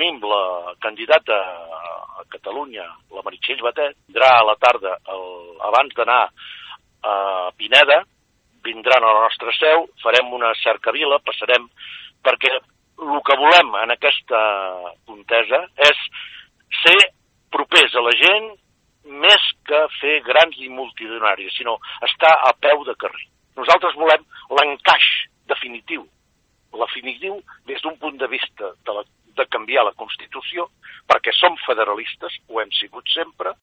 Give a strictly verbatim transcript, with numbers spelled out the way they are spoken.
tenim la candidata a Catalunya, la Meritxell Batet, vindrà a la tarda, el, abans d'anar a Pineda, vindran a la nostra seu, farem una cercavila, passarem, perquè el que volem en aquesta contesa és ser propers a la gent més que fer grans i multitudinaris, sinó estar a peu de carrer. Nosaltres volem l'encaix definitiu, l'afinitiu des d'un punt de vista de, la, de canviar la Constitució, perquè som federalistes, ho hem sigut sempre,